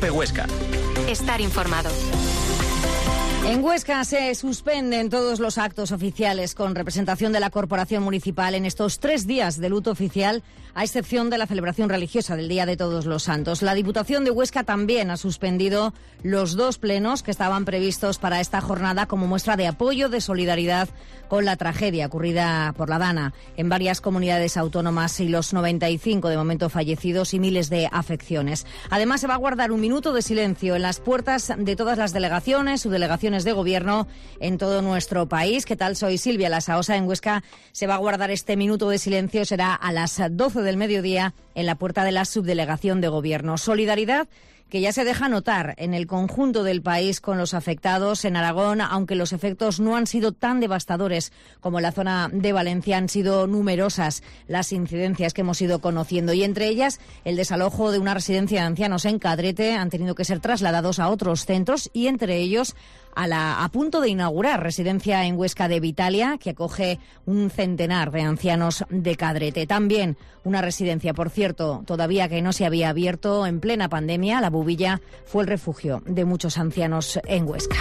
Cope Huesca. Estar informado. En Huesca se suspenden todos los actos oficiales con representación de la Corporación Municipal en estos 3 días de luto oficial, a excepción de la celebración religiosa del Día de Todos los Santos. La Diputación de Huesca también ha suspendido los 2 plenos que estaban previstos para esta jornada como muestra de apoyo, de solidaridad con la tragedia ocurrida por la Dana en varias comunidades autónomas y los 95 de momento fallecidos y miles de afecciones. Además, se va a guardar un minuto de silencio en las puertas de todas las delegaciones, subdelegaciones de gobierno en todo nuestro país. ¿Qué tal? Soy Silvia Lasaosa. En Huesca se va a guardar este minuto de silencio. Será a las 12 del mediodía en la puerta de la subdelegación de gobierno. Solidaridad que ya se deja notar en el conjunto del país con los afectados. En Aragón, aunque los efectos no han sido tan devastadores como en la zona de Valencia, han sido numerosas las incidencias que hemos ido conociendo y entre ellas el desalojo de una residencia de ancianos en Cadrete. Han tenido que ser trasladados a otros centros y entre ellos a punto de inaugurar residencia en Huesca de Vitalia, que acoge un centenar de ancianos de Cadrete. También una residencia, por cierto, todavía que no se había abierto en plena pandemia. La Bubilla fue el refugio de muchos ancianos en Huesca.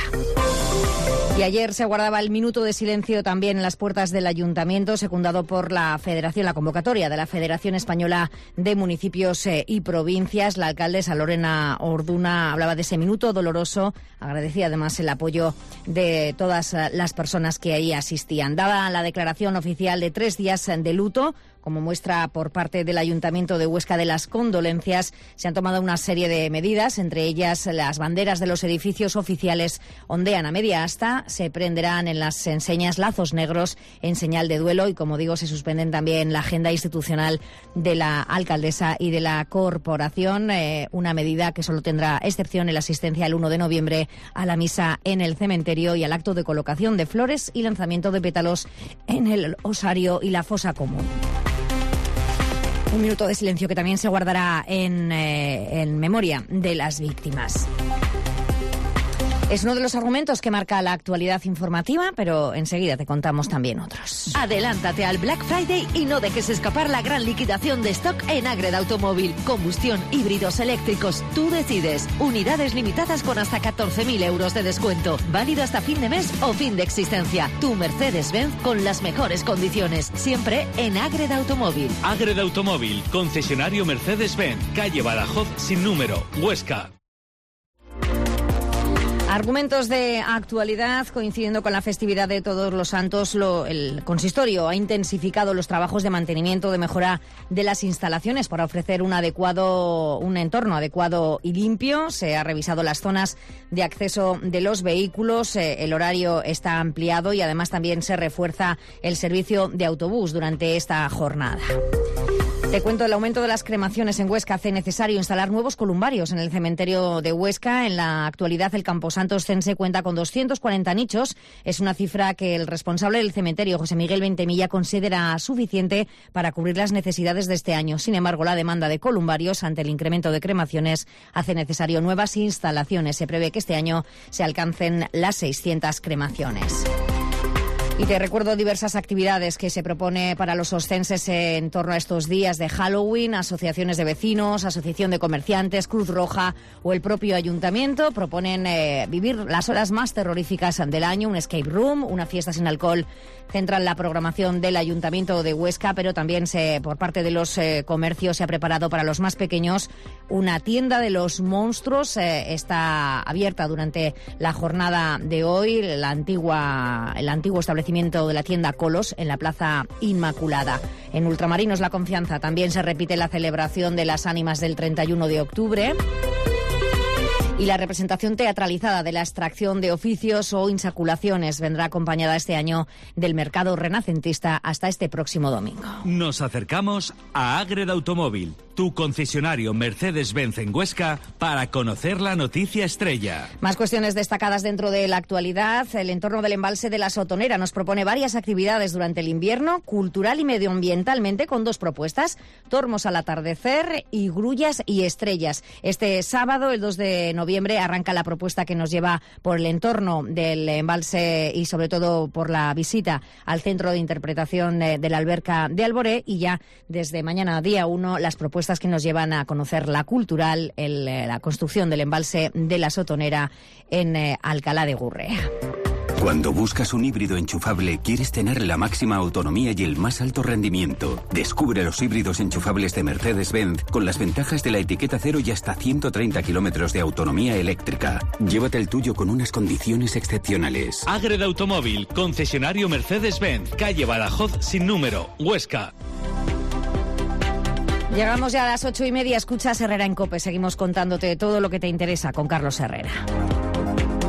Y ayer se guardaba el minuto de silencio también en las puertas del Ayuntamiento, secundado por la convocatoria de la Federación Española de Municipios y Provincias. La alcaldesa Lorena Orduna hablaba de ese minuto doloroso, agradecía además el apoyo de todas las personas que ahí asistían. Dada la declaración oficial de 3 días de luto, como muestra por parte del Ayuntamiento de Huesca de las condolencias, se han tomado una serie de medidas, entre ellas las banderas de los edificios oficiales ondean a media asta, se prenderán en las enseñas lazos negros en señal de duelo y, como digo, se suspenden también la agenda institucional de la alcaldesa y de la corporación, una medida que solo tendrá excepción en la asistencia el 1 de noviembre a la misa en el cementerio y al acto de colocación de flores y lanzamiento de pétalos en el osario y la fosa común. Un minuto de silencio que también se guardará en memoria de las víctimas. Es uno de los argumentos que marca la actualidad informativa, pero enseguida te contamos también otros. Adelántate al Black Friday y no dejes escapar la gran liquidación de stock en Ágreda Automóvil. Combustión, híbridos eléctricos, tú decides. Unidades limitadas con hasta 14.000 euros de descuento. Válido hasta fin de mes o fin de existencia. Tu Mercedes-Benz con las mejores condiciones. Siempre en Ágreda Automóvil. Ágreda Automóvil, concesionario Mercedes-Benz, calle Badajoz sin número, Huesca. Argumentos de actualidad, coincidiendo con la festividad de Todos los Santos, el consistorio ha intensificado los trabajos de mantenimiento, de mejora de las instalaciones para ofrecer un entorno adecuado y limpio. Se ha revisado las zonas de acceso de los vehículos, el horario está ampliado y además también se refuerza el servicio de autobús durante esta jornada. Te cuento, el aumento de las cremaciones en Huesca hace necesario instalar nuevos columbarios en el cementerio de Huesca. En la actualidad, el Camposanto Oscense cuenta con 240 nichos. Es una cifra que el responsable del cementerio, José Miguel Ventemilla, considera suficiente para cubrir las necesidades de este año. Sin embargo, la demanda de columbarios ante el incremento de cremaciones hace necesario nuevas instalaciones. Se prevé que este año se alcancen las 600 cremaciones. Y te recuerdo diversas actividades que se propone para los oscenses en torno a estos días de Halloween. Asociaciones de vecinos, asociación de comerciantes, Cruz Roja o el propio ayuntamiento proponen vivir las horas más terroríficas del año. Un escape room, una fiesta sin alcohol centran la programación del Ayuntamiento de Huesca, pero también por parte de los comercios se ha preparado para los más pequeños una tienda de los monstruos. Está abierta durante la jornada de hoy el antiguo establecimiento de la tienda Colos en la Plaza Inmaculada. En Ultramarinos La Confianza también se repite la celebración de las ánimas del 31 de octubre. Y la representación teatralizada de la extracción de oficios o insaculaciones vendrá acompañada este año del mercado renacentista hasta este próximo domingo. Nos acercamos a Ágreda Automóvil, tu concesionario Mercedes-Benz en Huesca, para conocer la noticia estrella. Más cuestiones destacadas dentro de la actualidad. El entorno del embalse de la Sotonera nos propone varias actividades durante el invierno, cultural y medioambientalmente, con 2 propuestas: tormos al atardecer y grullas y estrellas. Este sábado, el 2 de noviembre, arranca la propuesta que nos lleva por el entorno del embalse y sobre todo por la visita al centro de interpretación de la alberca de Alboré, y ya desde mañana día 1 las propuestas propuestas que nos llevan a conocer la cultural, la construcción del embalse de la Sotonera en Alcalá de Gurrea. Cuando buscas un híbrido enchufable, quieres tener la máxima autonomía y el más alto rendimiento. Descubre los híbridos enchufables de Mercedes-Benz con las ventajas de la etiqueta cero y hasta 130 kilómetros de autonomía eléctrica. Llévate el tuyo con unas condiciones excepcionales. Ágreda Automóvil, concesionario Mercedes-Benz, calle Badajoz sin número, Huesca. Llegamos ya a las 8:30, escuchas Herrera en COPE. Seguimos contándote todo lo que te interesa con Carlos Herrera.